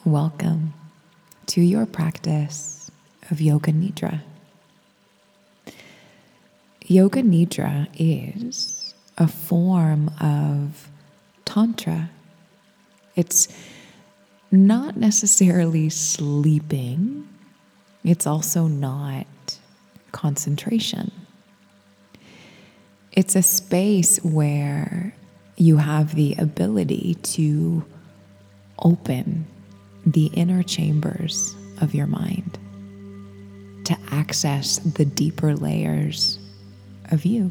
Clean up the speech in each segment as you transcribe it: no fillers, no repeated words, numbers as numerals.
Welcome to your practice of Yoga Nidra. Yoga Nidra is a form of Tantra. It's not necessarily sleeping. It's also not concentration. It's a space where you have the ability to open the inner chambers of your mind, to access the deeper layers of you.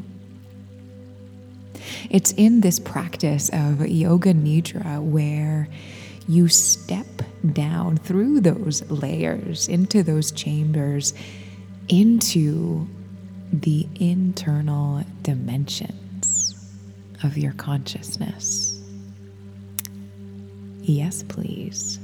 It's in this practice of Yoga Nidra where you step down through those layers, into those chambers, into the internal dimensions of your consciousness. Yes, please.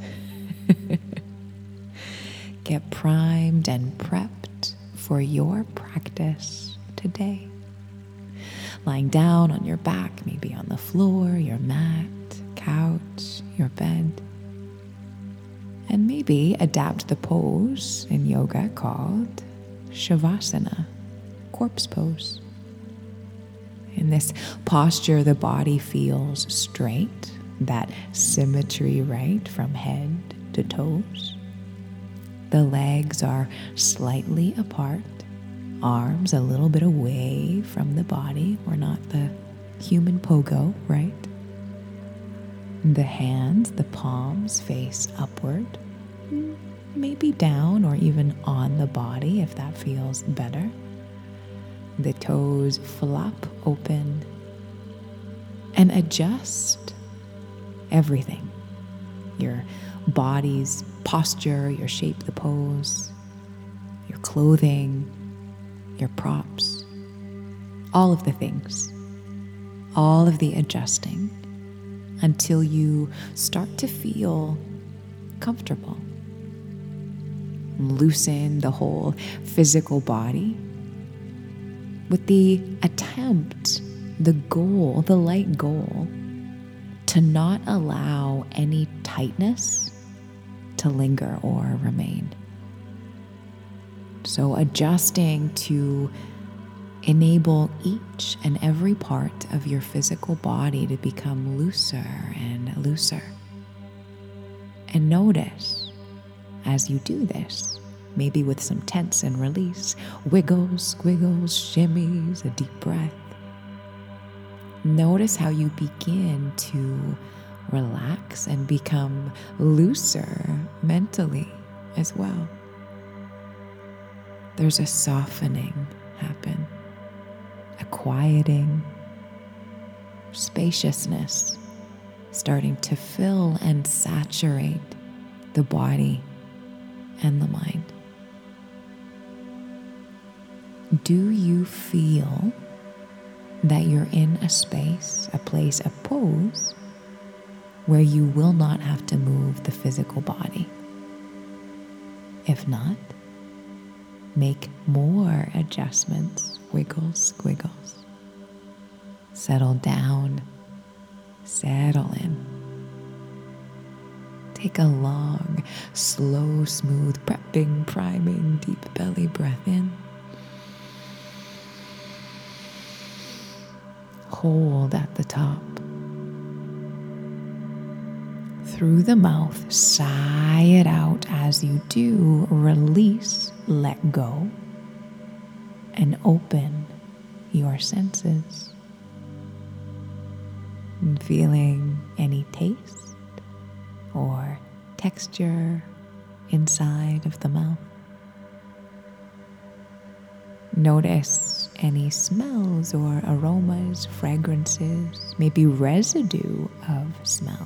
Get primed and prepped for your practice today. Lying down on your back, maybe on the floor, your mat, couch, your bed. And maybe adapt the pose in yoga called Shavasana, corpse pose. In this posture, the body feels straight, that symmetry, right, from head to toes. The legs are slightly apart, arms a little bit away from the body. We're not the human pogo, right? The hands, the palms face upward, maybe down or even on the body if that feels better. The toes flop open and adjust everything. Your body's posture, your shape, the pose, your clothing, your props, all of the things, all of the adjusting until you start to feel comfortable. Loosen the whole physical body with the attempt, the goal, the light goal, to not allow any tightness to linger or remain. So adjusting to enable each and every part of your physical body to become looser and looser. And notice as you do this, maybe with some tense and release, wiggles, squiggles, shimmies, a deep breath. Notice how you begin to relax and become looser mentally as well. There's a softening happen, a quieting, spaciousness starting to fill and saturate the body and the mind. Do you feel that you're in a space, a place, a pose where you will not have to move the physical body? If not, make more adjustments, wiggles, squiggles. Settle down, settle in. Take a long, slow, smooth, prepping, priming, deep belly breath in. Hold at the top. Through the mouth, sigh it out. As you do, release, let go, and open your senses. And feeling any taste or texture inside of the mouth. Notice any smells or aromas, fragrances, maybe residue of smell.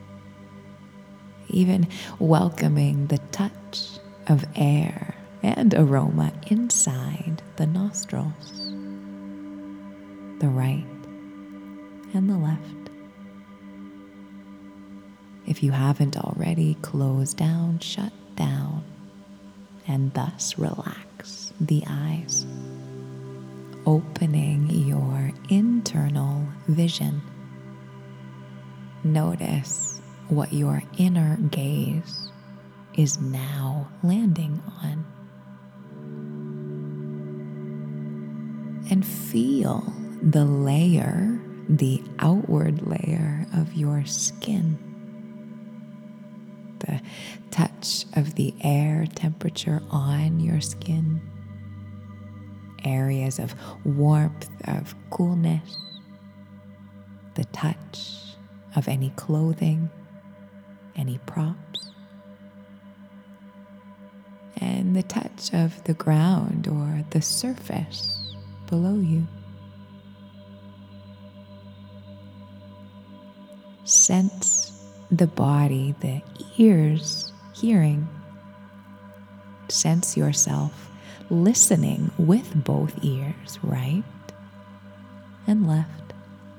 Even welcoming the touch of air and aroma inside the nostrils, the right and the left. If you haven't already, close down, shut down, and thus relax the eyes, opening your internal vision. Notice what your inner gaze is now landing on. And feel the layer, the outward layer of your skin. The touch of the air temperature on your skin. Areas of warmth, of coolness. The touch of any clothing, any props. And the touch of the ground or the surface below you. Sense the body, the ears hearing. Sense yourself listening with both ears, right and left.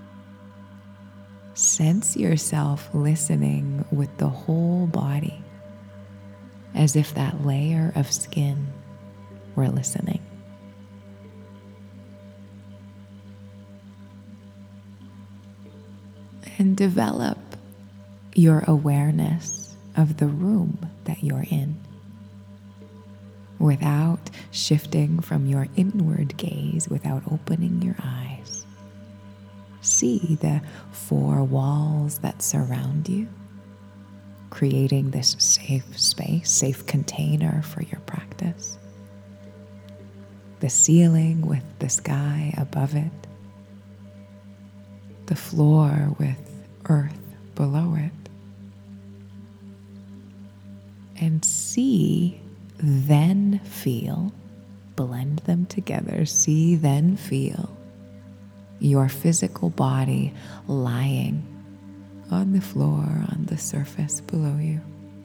Sense yourself listening with the whole body, as if that layer of skin were listening. And develop your awareness of the room that you're in, without shifting from your inward gaze, without opening your eyes. See the four walls that surround you, creating this safe space, safe container for your practice. The ceiling with the sky above it, the floor with earth below it. And see, then feel, blend them together, see, then feel your physical body lying on the floor, on the surface below you.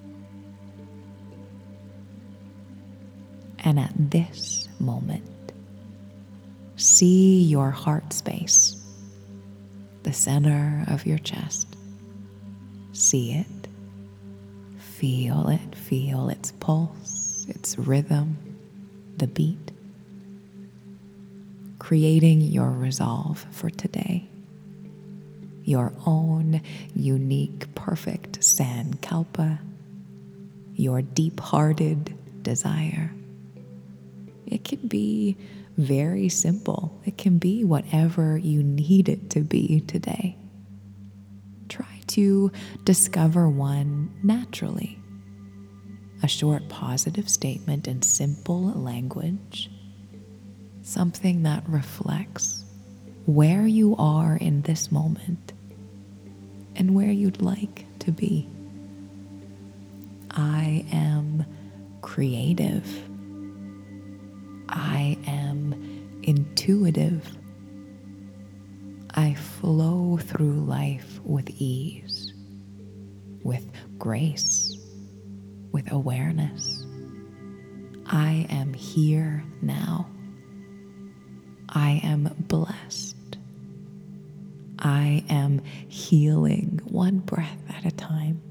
And at this moment, see your heart space, the center of your chest. See it, feel its pulse, its rhythm, the beat. Creating your resolve for today. Your own unique, perfect Sankalpa. Your deep-hearted desire. It can be very simple. It can be whatever you need it to be today. Try to discover one naturally. A short positive statement in simple language. Something that reflects where you are in this moment and where you'd like to be. I am creative. I am intuitive. I flow through life with ease, with grace, with awareness. I am here now. I am blessed. I am healing one breath at a time.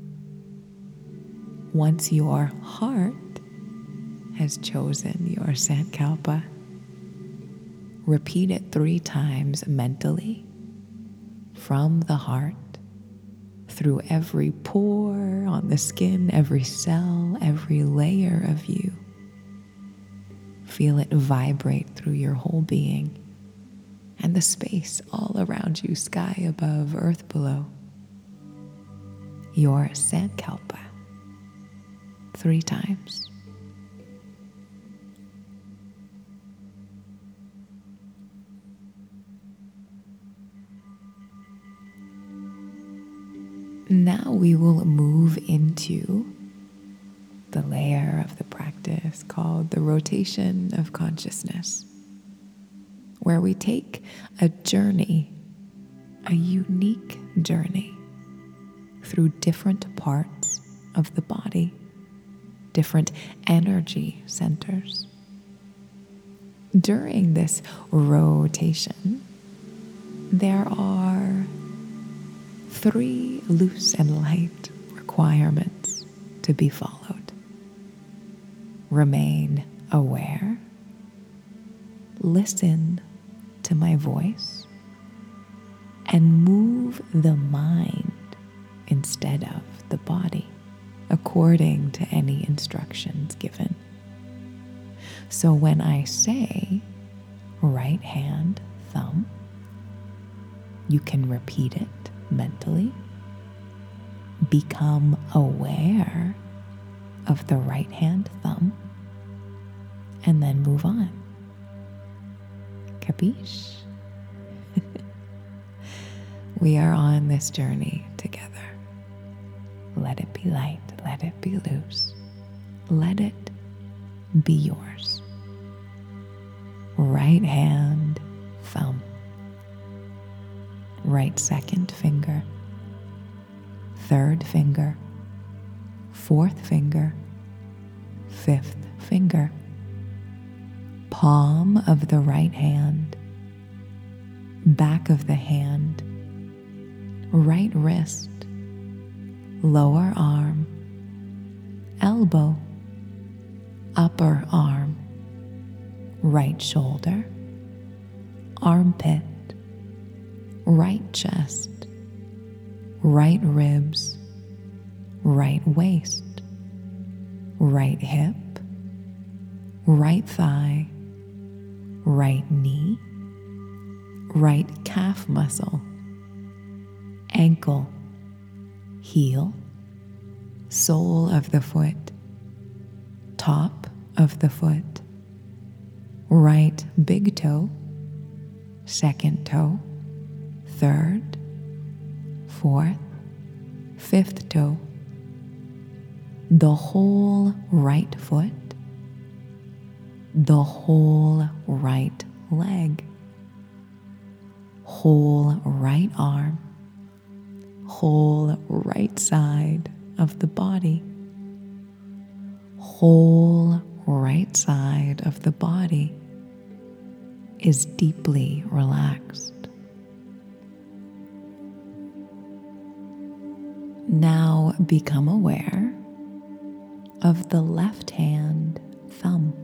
Once your heart has chosen your Sankalpa, repeat it 3 times mentally from the heart, through every pore on the skin, every cell, every layer of you. Feel it vibrate through your whole being and the space all around you, sky above, earth below. Your Sankalpa 3 times. Now we will move into the layer of the practice called the rotation of consciousness, where we take a journey, a unique journey, through different parts of the body, different energy centers. During this rotation, there are 3 loose and light requirements to be followed. Remain aware. Listen to my voice. And move the mind instead of the body. according to any instructions given. So when I say right hand thumb, you can repeat it mentally. Become aware of the right hand thumb and then move on. Capiche? We are on this journey together. Let it be light, let it be loose, let it be yours. Right hand thumb, right second finger, third finger, fourth finger, fifth finger, palm of the right hand, back of the hand, right wrist, lower arm, elbow, upper arm, right shoulder, armpit, right chest, right ribs, right waist, right hip, right thigh, right knee, right calf muscle, ankle, heel, sole of the foot, top of the foot, right big toe, second toe, third, fourth, fifth toe, the whole right foot, the whole right leg, whole right arm, whole right side of the body, whole right side of the body is deeply relaxed. Now become aware of the left hand thumb,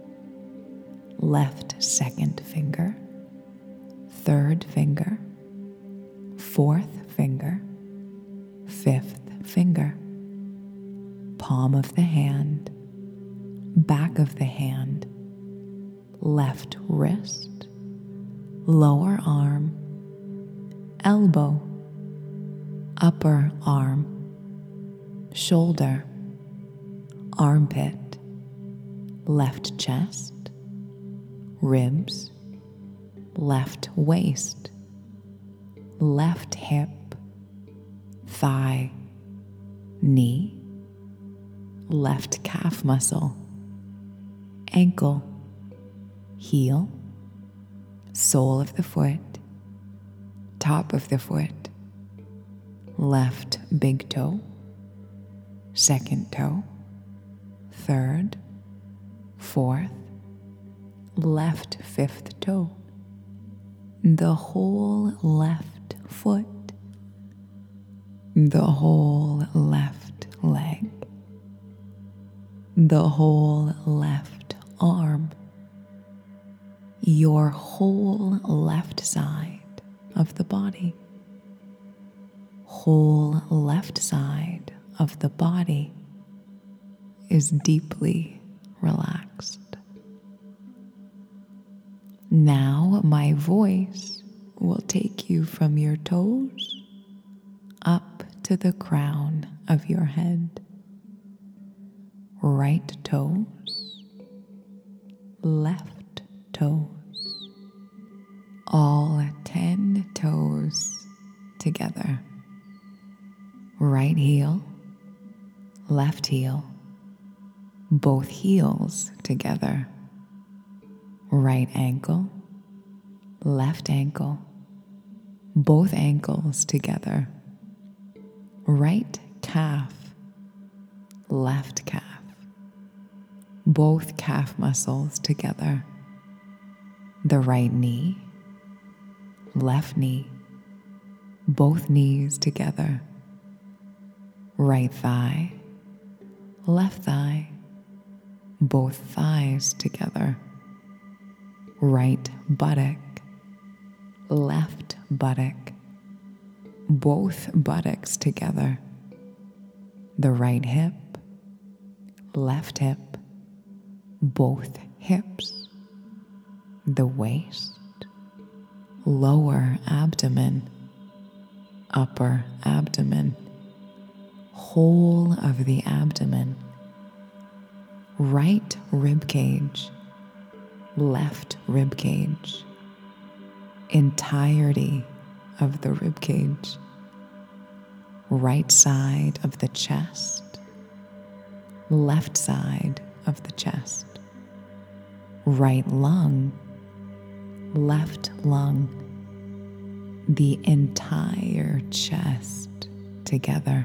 left second finger, third finger, fourth finger, fifth finger, palm of the hand, back of the hand, left wrist, lower arm, elbow, upper arm, shoulder, armpit, left chest, ribs, left waist, left hip, thigh, knee, left calf muscle, ankle, heel, sole of the foot, top of the foot, left big toe, second toe, third, fourth, left fifth toe, the whole left foot, the whole left leg, the whole left arm, your whole left side of the body, whole left side of the body is deeply relaxed. Now my voice will take you from your toes up to the crown of your head. Right toes, left toes, all 10 toes together. Right heel, left heel, both heels together. Right ankle, left ankle, both ankles together. Right calf, left calf, both calf muscles together. The right knee, left knee, both knees together. Right thigh, left thigh, both thighs together. Right buttock, left buttock, both buttocks together. the right hip, left hip, both hips, the waist, lower abdomen, upper abdomen, whole of the abdomen, right rib cage, left rib cage, entirety of the rib cage, right side of the chest, left side of the chest, right lung, left lung, the entire chest together,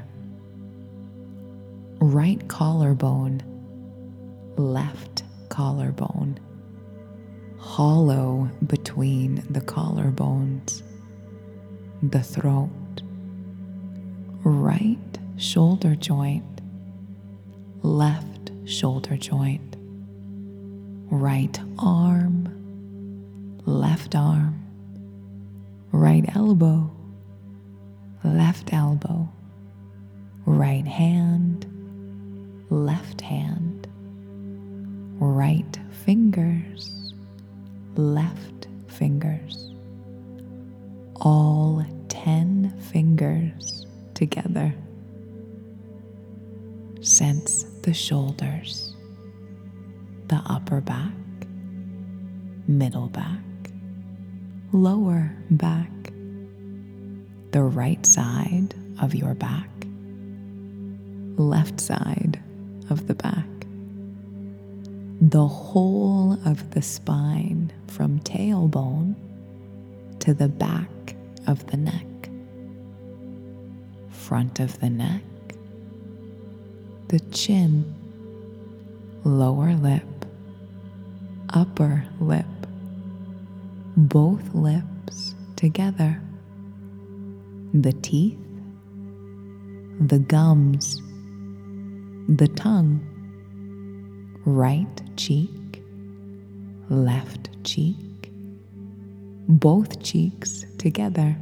right collarbone, left collarbone, hollow between the collarbones, the throat, right shoulder joint, left shoulder joint, right arm, left arm, right elbow, left elbow, right hand, left hand, right fingers, left fingers, all 10 fingers together. Sense the shoulders, the upper back, middle back, lower back, the right side of your back, left side of the back, the whole of the spine from tailbone to the back of the neck, front of the neck, the chin, lower lip, upper lip, both lips together, the teeth, the gums, the tongue, right cheek, left cheek, both cheeks together,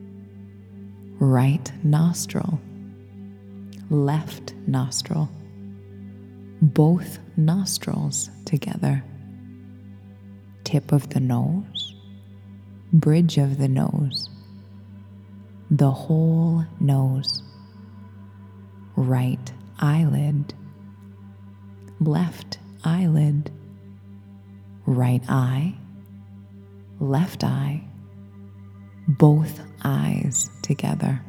right nostril, left nostril, both nostrils together, tip of the nose, bridge of the nose, the whole nose, right eyelid, left eyelid, right eye, left eye, both eyes together,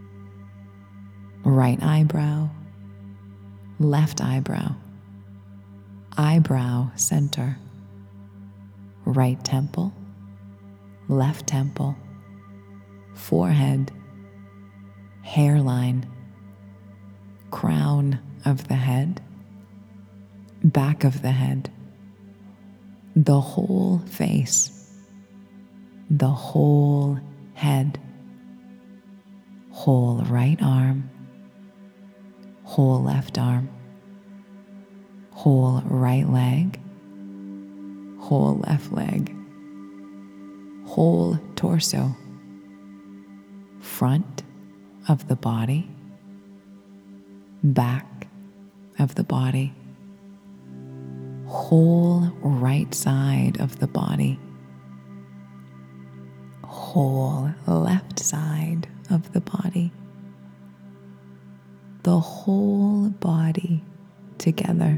right eyebrow, left eyebrow, eyebrow center, right temple, left temple, forehead, hairline, crown of the head, back of the head, the whole face, the whole head, whole right arm, whole left arm, whole right leg, whole left leg, whole torso, front of the body, back of the body, whole right side of the body, whole left side of the body, the whole body together,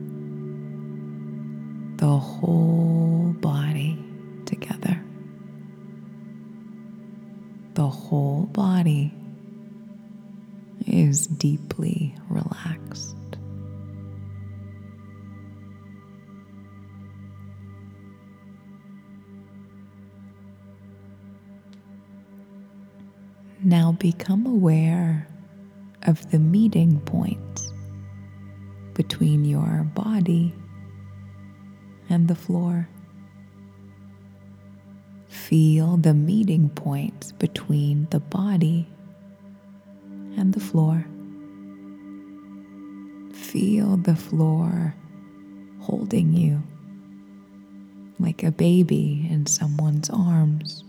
the whole body together, the whole body is deeply relaxed. Now become aware of the meeting points between your body and the floor. Feel the meeting points between the body and the floor. Feel the floor holding you like a baby in someone's arms.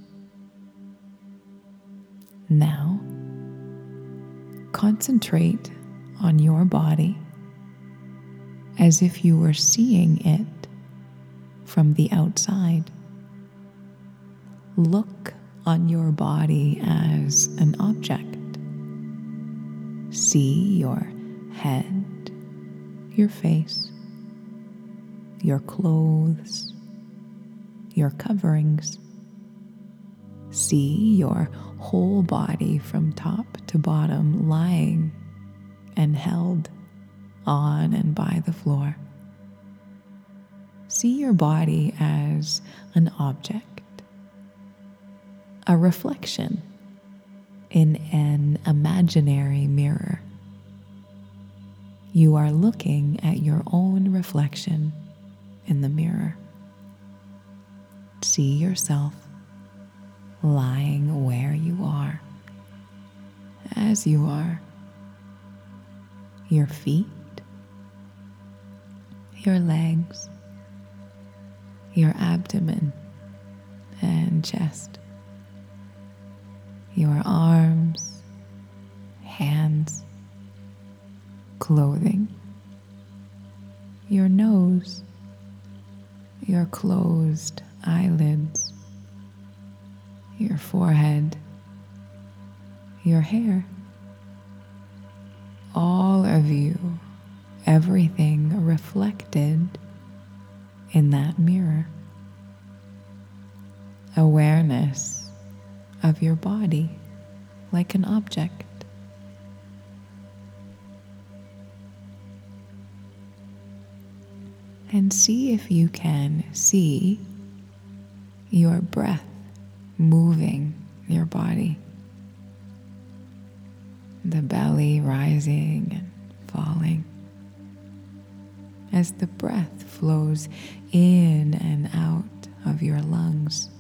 Now, concentrate on your body as if you were seeing it from the outside. Look on your body as an object. See your head, your face, your clothes, your coverings. See your whole body from top to bottom lying and held on and by the floor. See your body as an object, a reflection in an imaginary mirror. You are looking at your own reflection in the mirror. See yourself lying where you are, as you are. Your feet, your legs, your abdomen and chest, your arms, hands, clothing, your nose, your closed eyelids, your forehead, your hair, all of you, everything reflected in that mirror. Awareness of your body like an object. And see if you can see your breath moving your body. The belly rising and falling as the breath flows in and out of your lungs.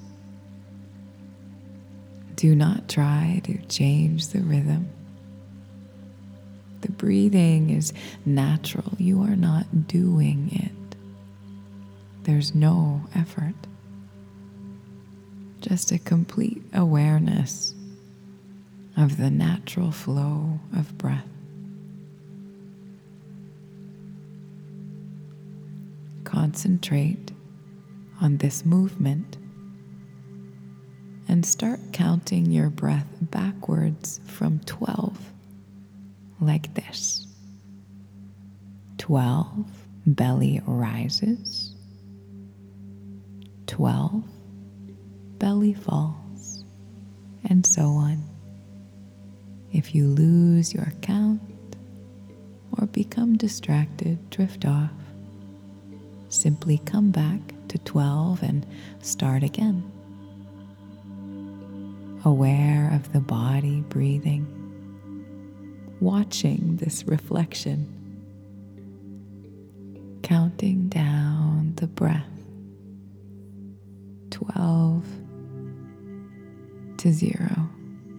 Do not try to change the rhythm. The breathing is natural. You are not doing it. There's no effort. Just a complete awareness of the natural flow of breath. Concentrate on this movement and start counting your breath backwards from 12, like this. 12, belly rises. 12, belly falls, and so on. If you lose your count or become distracted, drift off. Simply come back to 12 and start again. Aware of the body breathing, watching this reflection, counting down the breath. 12 to 0.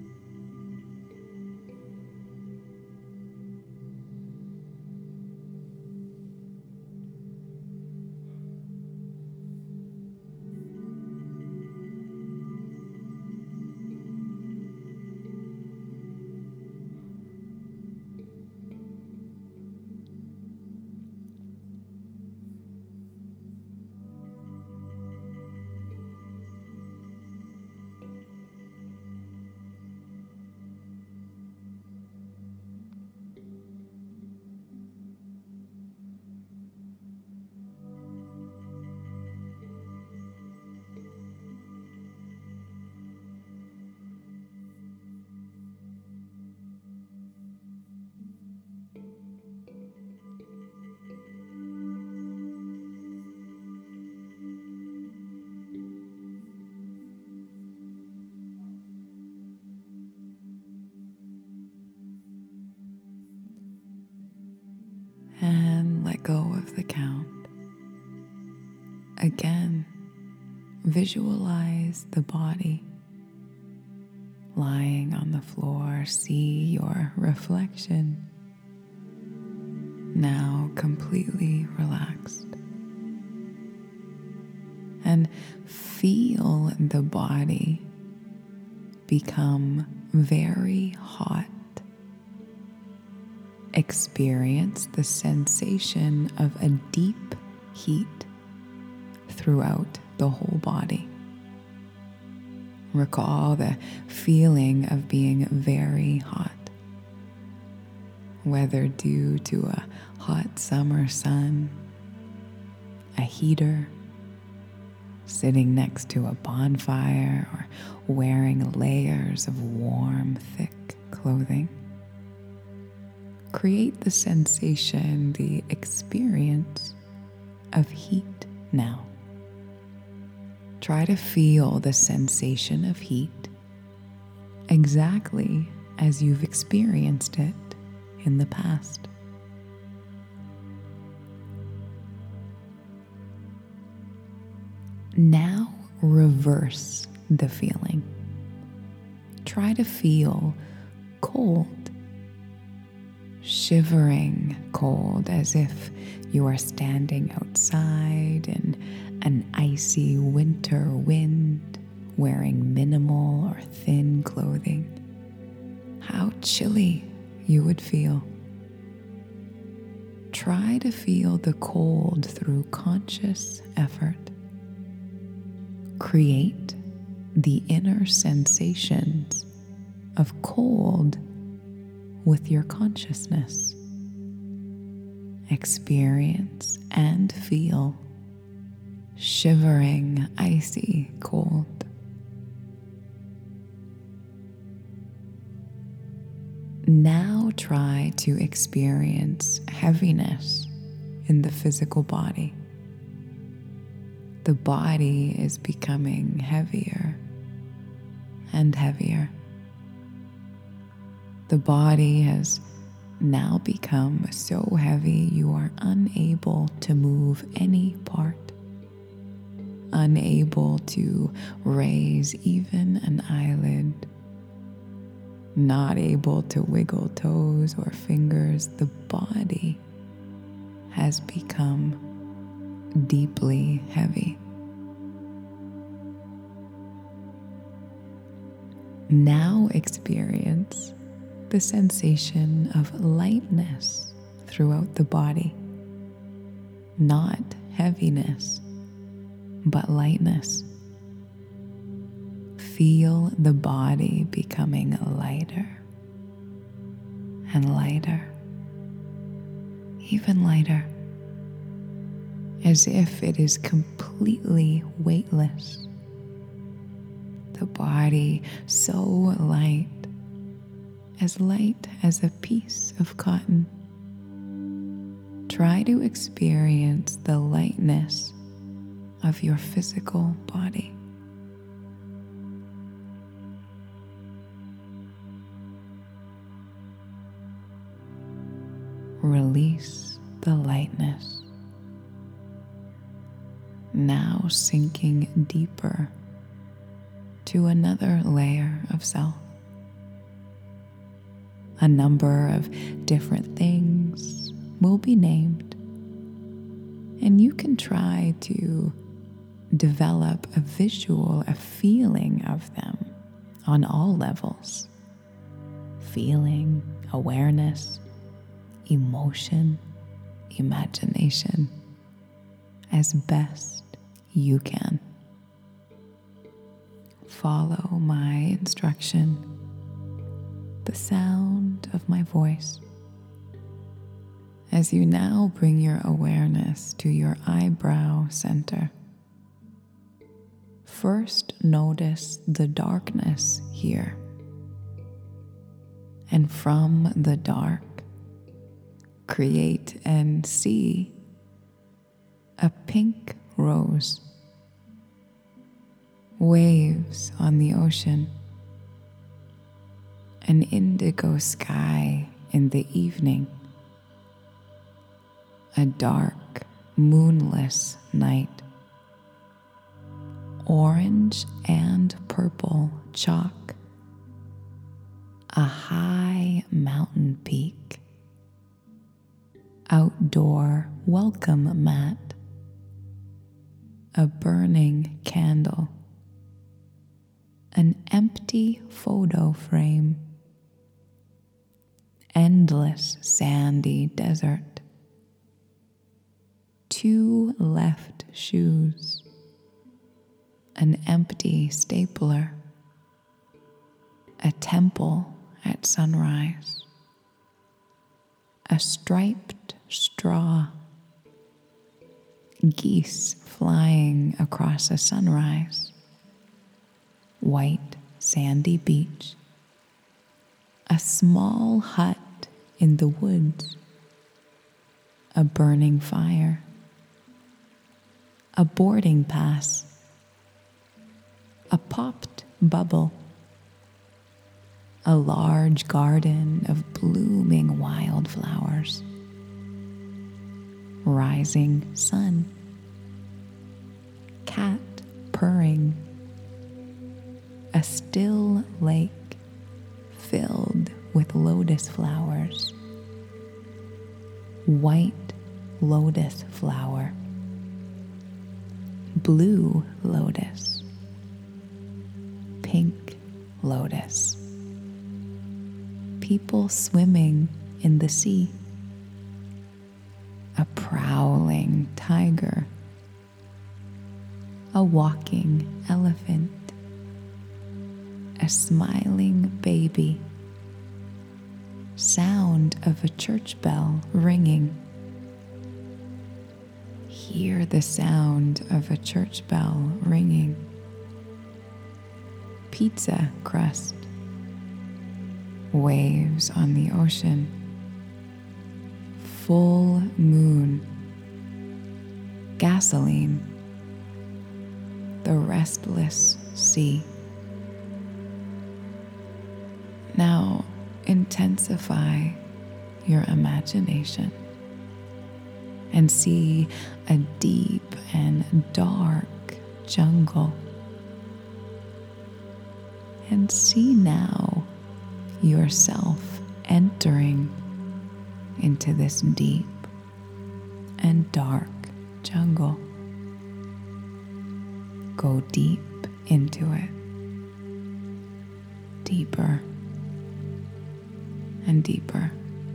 And let go of the count. Again, visualize the body lying on the floor. See your reflection now completely relaxed. And feel the body become very hot, experience the sensation of a deep heat throughout the whole body. Recall the feeling of being very hot, whether due to a hot summer sun, a heater, sitting next to a bonfire, or wearing layers of warm, thick clothing. Create the sensation, the experience of heat now. Try to feel the sensation of heat exactly as you've experienced it in the past. Now reverse the feeling. Try to feel cold, shivering cold, as if you are standing outside in an icy winter wind, wearing minimal or thin clothing. How chilly you would feel. Try to feel the cold through conscious effort. Create the inner sensations of cold with your consciousness. Experience and feel shivering, icy cold. Now try to experience heaviness in the physical body. The body is becoming heavier and heavier. The body has now become so heavy you are unable to move any part, unable to raise even an eyelid, not able to wiggle toes or fingers. The body has become deeply heavy. Now experience the sensation of lightness throughout the body. Not heaviness, but lightness. Feel the body becoming lighter and lighter, even lighter, as if it is completely weightless. The body so light as a piece of cotton. Try to experience the lightness of your physical body. Release the lightness. Now sinking deeper to another layer of self. A number of different things will be named, and you can try to develop a visual, a feeling of them on all levels. Feeling, awareness, emotion, imagination, as best you can. Follow my instruction, the sound of my voice, as you now bring your awareness to your eyebrow center. First, notice the darkness here, and from the dark, create and see a pink rose, waves on the ocean, an indigo sky in the evening, a dark, moonless night, orange and purple chalk, a high mountain peak, outdoor welcome mat, a burning candle, an empty photo frame, endless sandy desert. 2 left shoes, an empty stapler, a temple at sunrise, a striped straw, geese flying across a sunrise, white sandy beach, a small hut in the woods, a burning fire, a boarding pass, a popped bubble, a large garden of blooming wildflowers, rising sun, cat purring, a still lake filled with lotus flowers, white lotus flower, blue lotus, pink lotus, people swimming in the sea, a prowling tiger, a walking elephant, a smiling baby, sound of a church bell ringing. Hear the sound of a church bell ringing. Pizza crust, waves on the ocean, full moon, gasoline, the restless sea. Now intensify your imagination and see a deep and dark jungle. And see now yourself entering into this deep and dark jungle. Go deep into it, deeper and deeper.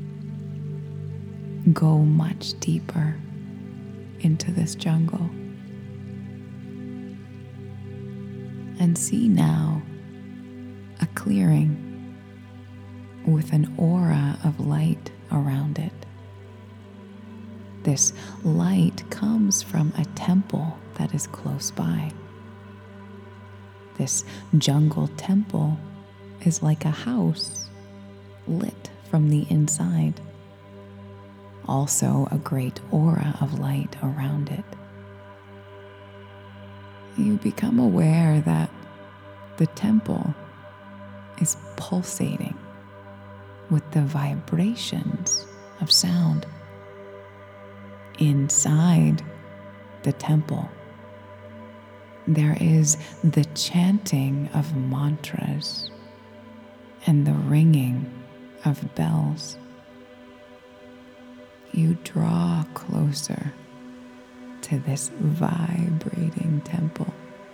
Go much deeper into this jungle. And see now a clearing with an aura of light around it. This light comes from a temple that is close by. This jungle temple is like a house lit from the inside. Also a great aura of light around it. You become aware that the temple is pulsating with the vibrations of sound. Inside the temple, there is the chanting of mantras and the ringing of bells. You draw closer to this vibrating temple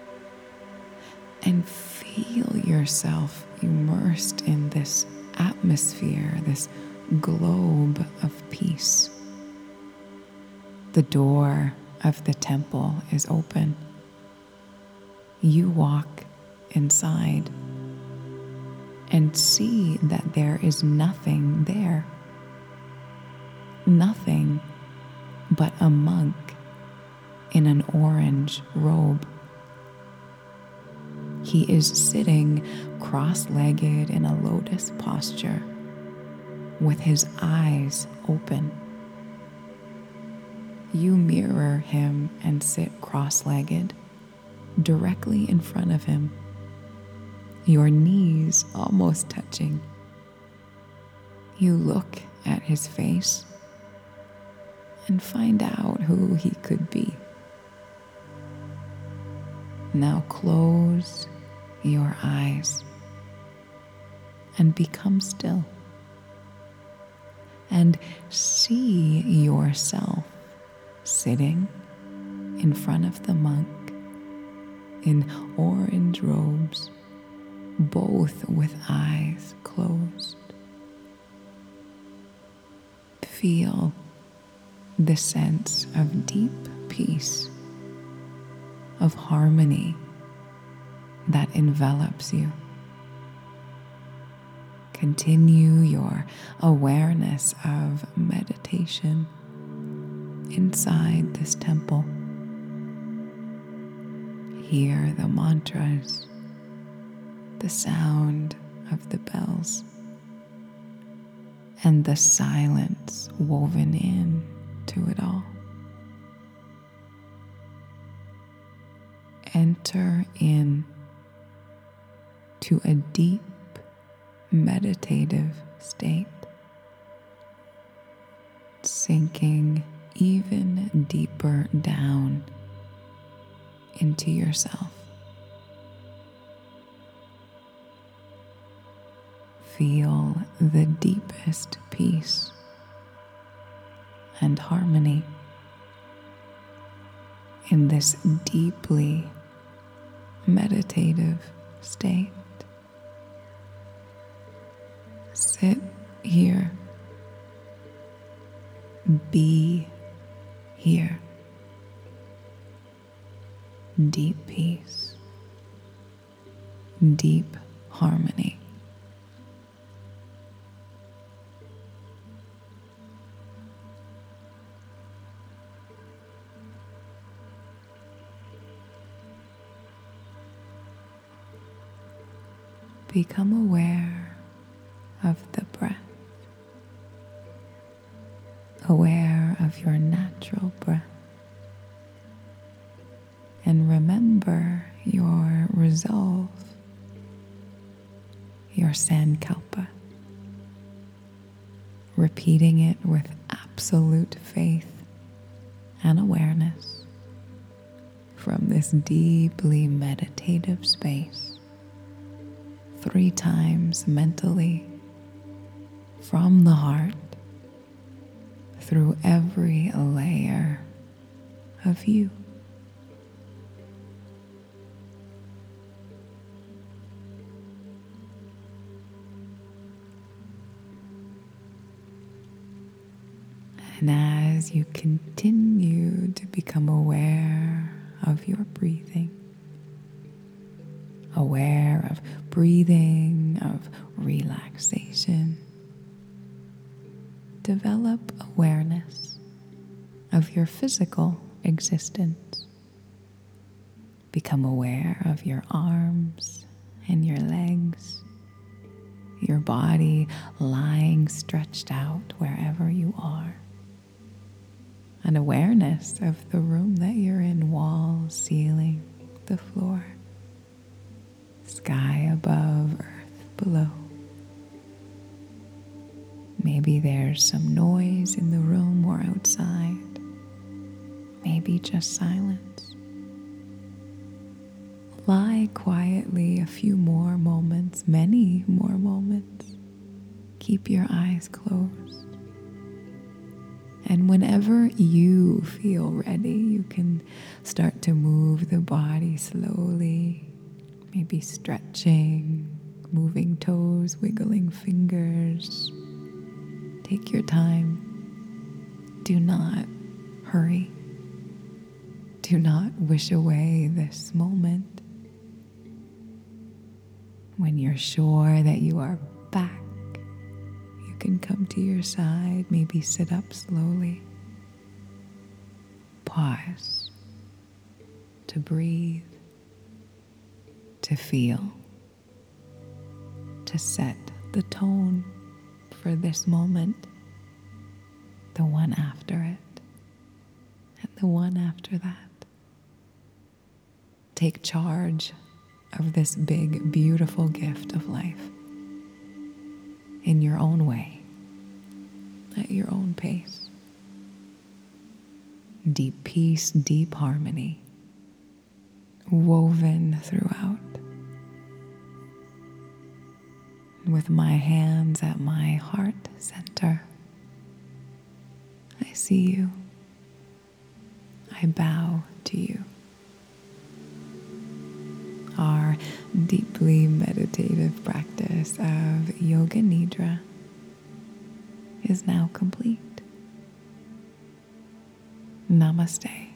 and feel yourself immersed in this atmosphere, this globe of peace. The door of the temple is open. You walk inside and see that there is nothing there. Nothing but a monk in an orange robe. He is sitting cross-legged in a lotus posture with his eyes open. You mirror him and sit cross-legged directly in front of him, your knees almost touching. You look at his face and find out who he could be. Now close your eyes and become still and see yourself sitting in front of the monk in orange robes, both with eyes closed. feel the sense of deep peace, of harmony that envelops you. Continue your awareness of meditation inside this temple. Hear the mantras, the sound of the bells, and the silence woven in to it all. Enter in to a deep meditative state, sinking even deeper down into yourself. Feel the deepest peace and harmony in this deeply meditative state. Sit here. Be here. Deep peace. Deep harmony. Become aware of the breath, aware of your natural breath, and remember your resolve, your sankalpa, repeating it with absolute faith and awareness from this deeply meditative space. 3 times mentally, from the heart, through every layer of you. And as you continue to become aware of your breathing, aware of breathing, of relaxation, develop awareness of your physical existence. Become aware of your arms and your legs, your body lying stretched out wherever you are. An awareness of the room that you're in, walls, ceiling, the floor, sky above, earth below. Maybe there's some noise in the room or outside. Maybe just silence. Lie quietly a few more moments, many more moments. Keep your eyes closed. And whenever you feel ready, you can start to move the body slowly. Maybe stretching, moving toes, wiggling fingers. Take your time. Do not hurry. Do not wish away this moment. When you're sure that you are back, you can come to your side, maybe sit up slowly. Pause to breathe, to feel, to set the tone for this moment, the one after it, and the one after that. Take charge of this big, beautiful gift of life in your own way, at your own pace. Deep peace, deep harmony, woven throughout. With my hands at my heart center, I see you. I bow to you. Our deeply meditative practice of Yoga Nidra is now complete. Namaste.